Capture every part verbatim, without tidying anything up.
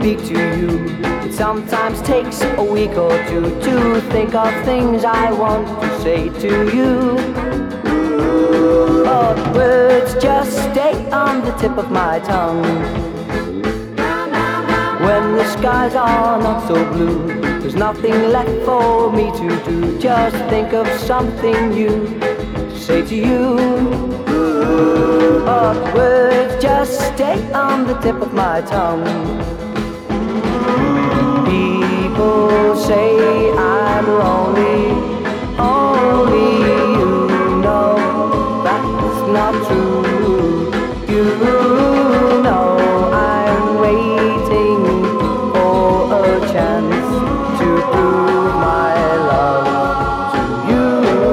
speak to you. It sometimes takes a week or two to think of things I want to say to you. But words just stay on the tip of my tongue. When the skies are not so blue, there's nothing left for me to do. Just think of something new to say to you. But words just stay on the tip of my tongue. People say I'm lonely, only you know that's not true. You know I'm waiting for a chance to prove my love to you.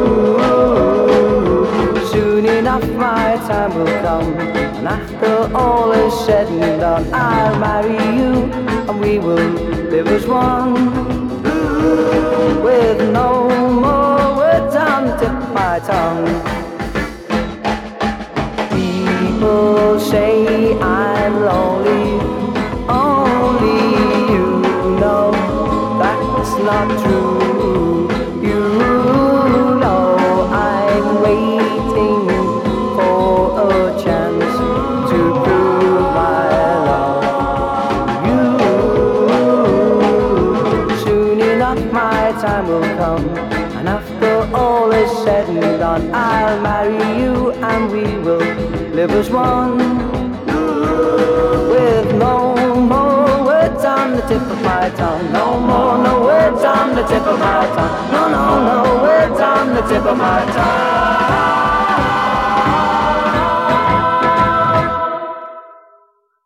Soon enough my time will come, and after all is said and done, I'll marry you, and we will live as one, with no more words on the tip of my tongue. People say I'm lonely, only you know that's not true. You know I'm waiting for a chance to prove my love to you. Soon enough my time will come, and after all is said and done, I'll marry you, and we will live as one, with no more words on the tip of my tongue. No more, no words on the tip of my tongue. No, no, no words on the tip of my tongue.